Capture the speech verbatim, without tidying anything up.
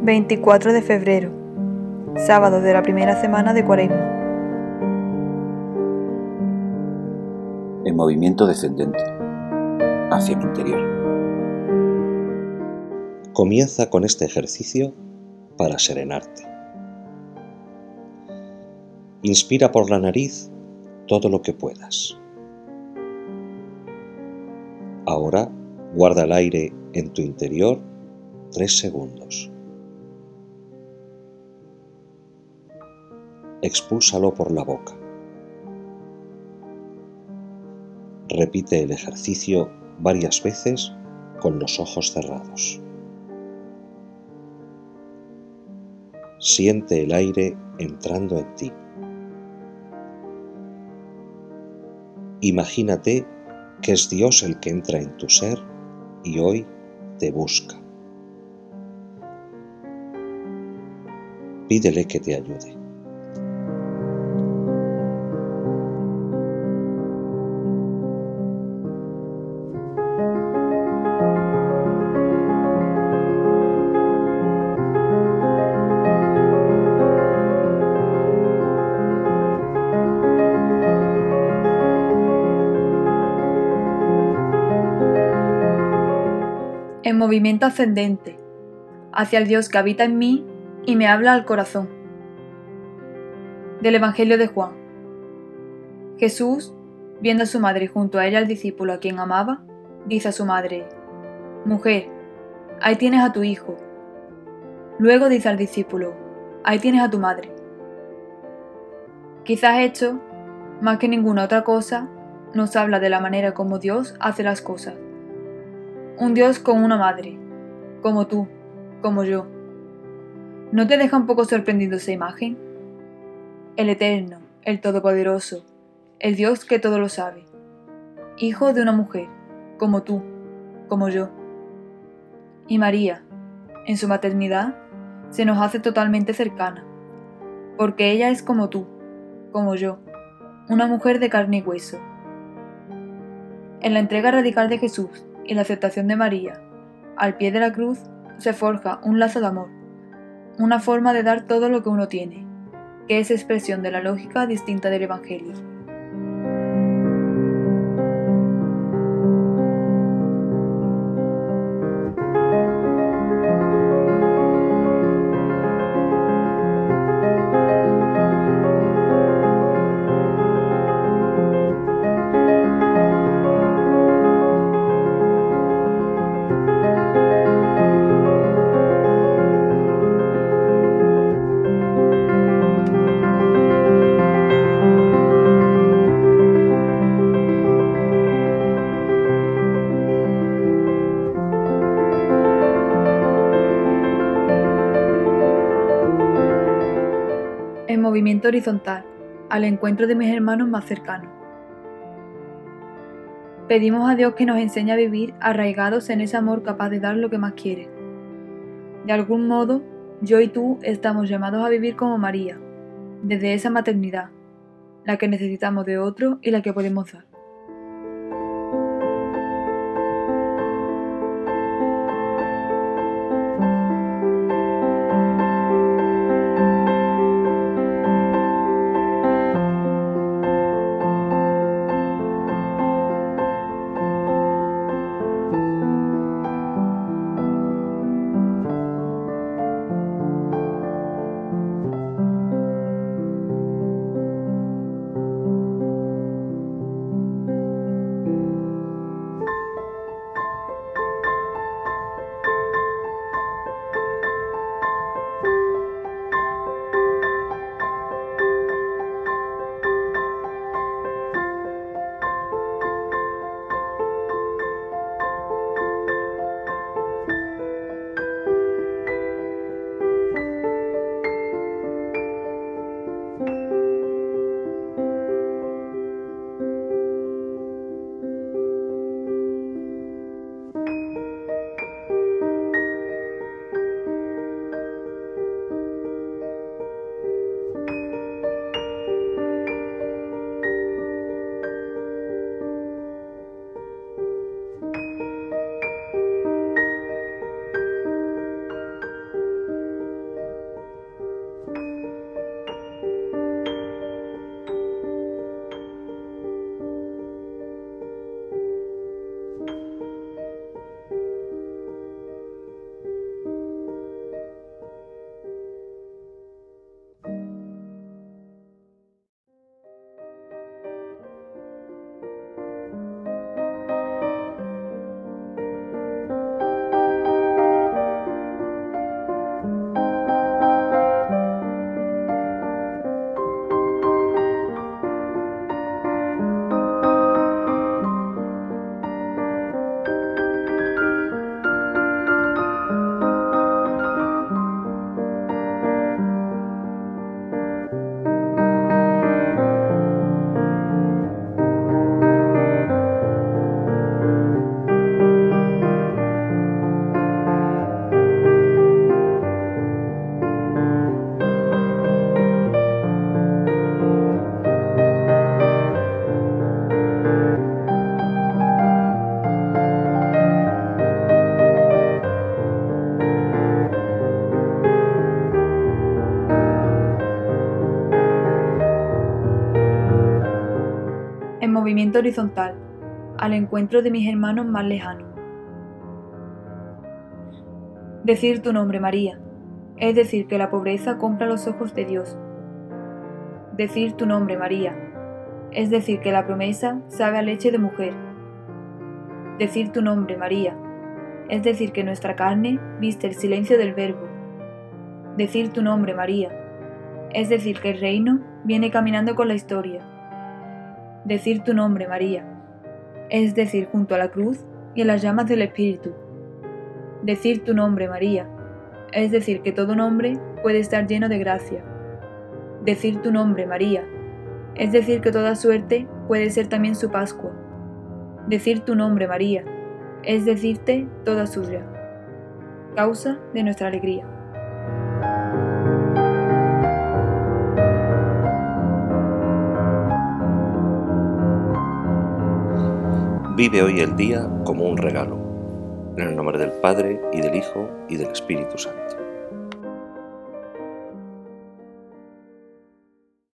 veinticuatro de febrero, sábado de la primera semana de Cuaresma. En movimiento descendente, hacia mi interior. Comienza con este ejercicio para serenarte. Inspira por la nariz todo lo que puedas. Ahora guarda el aire en tu interior tres segundos. Expúlsalo por la boca. Repite el ejercicio varias veces con los ojos cerrados. Siente el aire entrando en ti. Imagínate que es Dios el que entra en tu ser y hoy te busca. Pídele que te ayude. En movimiento ascendente, hacia el Dios que habita en mí y me habla al corazón. Del Evangelio de Juan. Jesús, viendo a su madre y junto a ella al discípulo a quien amaba, dice a su madre: «Mujer, ahí tienes a tu hijo». Luego dice al discípulo: «Ahí tienes a tu madre». Quizás esto, más que ninguna otra cosa, nos habla de la manera como Dios hace las cosas. Un Dios con una madre, como tú, como yo. ¿No te deja un poco sorprendido esa imagen? El Eterno, el Todopoderoso, el Dios que todo lo sabe. Hijo de una mujer, como tú, como yo. Y María, en su maternidad, se nos hace totalmente cercana, porque ella es como tú, como yo, una mujer de carne y hueso. En la entrega radical de Jesús y la aceptación de María, al pie de la cruz, se forja un lazo de amor, una forma de dar todo lo que uno tiene, que es expresión de la lógica distinta del Evangelio. En movimiento horizontal, al encuentro de mis hermanos más cercanos. Pedimos a Dios que nos enseñe a vivir arraigados en ese amor capaz de dar lo que más quiere. De algún modo, yo y tú estamos llamados a vivir como María, desde esa maternidad, la que necesitamos de otro y la que podemos dar. desplazamiento horizontal, al encuentro de mis hermanos más lejanos. Decir tu nombre, María, es decir que la pobreza compra los ojos de Dios. Decir tu nombre, María, es decir que la promesa sabe a leche de mujer. Decir tu nombre, María, es decir que nuestra carne viste el silencio del Verbo. Decir tu nombre, María, es decir que el reino viene caminando con la historia. Decir tu nombre, María, es decir junto a la cruz y en las llamas del Espíritu. Decir tu nombre, María, es decir que todo nombre puede estar lleno de gracia. Decir tu nombre, María, es decir que toda suerte puede ser también su Pascua. Decir tu nombre, María, es decirte toda suya, causa de nuestra alegría. Vive hoy el día como un regalo. En el nombre del Padre, y del Hijo, y del Espíritu Santo.